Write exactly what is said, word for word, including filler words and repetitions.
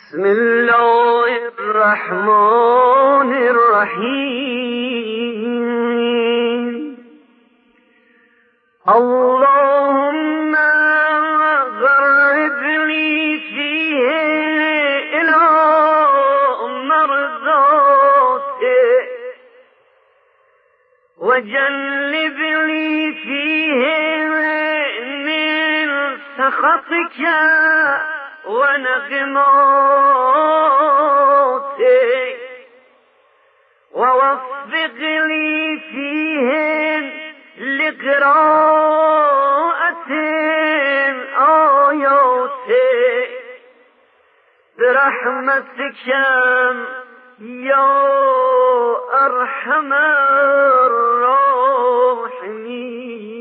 بسم الله الرحمن الرحیم. اللهم غربني فيه إلى مرضاتك وجنبني فيه من سخطك ونقماتك ووفق لي فيهن لقراءة آياتك برحمتك يا أرحم الراحمين.